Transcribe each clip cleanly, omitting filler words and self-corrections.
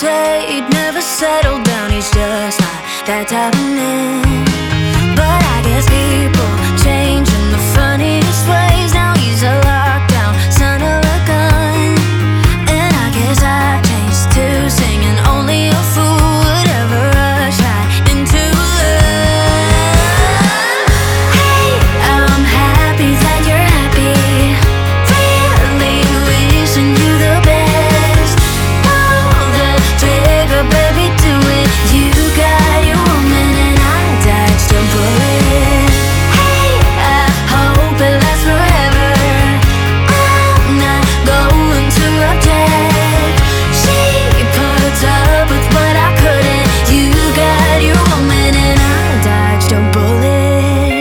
say he'd never settle down. He's just not that type of man. But I guess people change in the funniest ways. Now he's a lockdown son of a gun, and I guess I changed too, singing only a fool would ever rush right into love. Hey, I'm happy that you're happy. Really wishing you the best. Pull the trigger, baby, do it. You got your woman and I dodged a bullet. Hey, I hope it lasts forever. I'm not going to object. She puts up with what I couldn't. You got your woman and I dodged a bullet.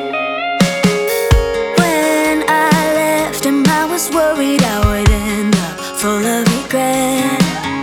When I left him, I was worried I would end up full of regret.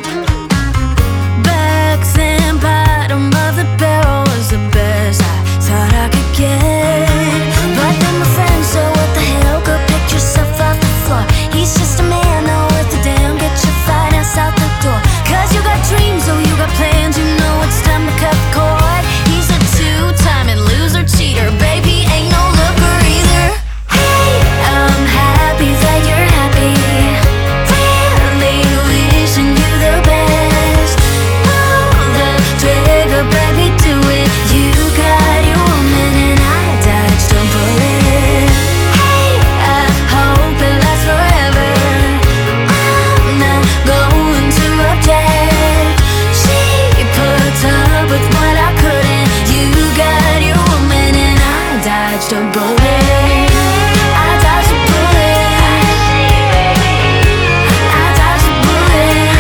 Back then, bottom of the barrel was the best I thought I could get. But then my friend said, what the hell, go pick yourself off the floor. He's just a man, not worth a damn. Get your fine ass out the door. Cause you got dreams, oh you got plans. You know it's time to cut the cord. He's a two-time and loser cheater. Baby, ain't no looker either. Hey, I'm happy that you're happy. Really wishing you the best. Pull the trigger, baby, do it. You got your woman and I dodged a bullet. Hey, I hope it lasts forever. I'm not going to object. She puts up with what I couldn't. You got your woman and I dodged a bullet. I dodged a bullet. I dodged a bullet.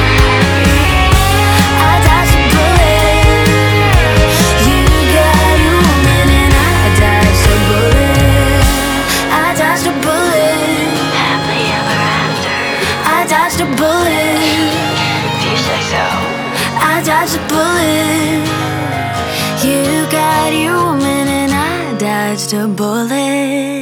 I dodged a bullet. You got your woman and I dodged a bullet. I dodged a bullet. Happily ever after, I dodged a bullet. if you say so. I dodged a bullet. You got your woman and I dodged a bullet.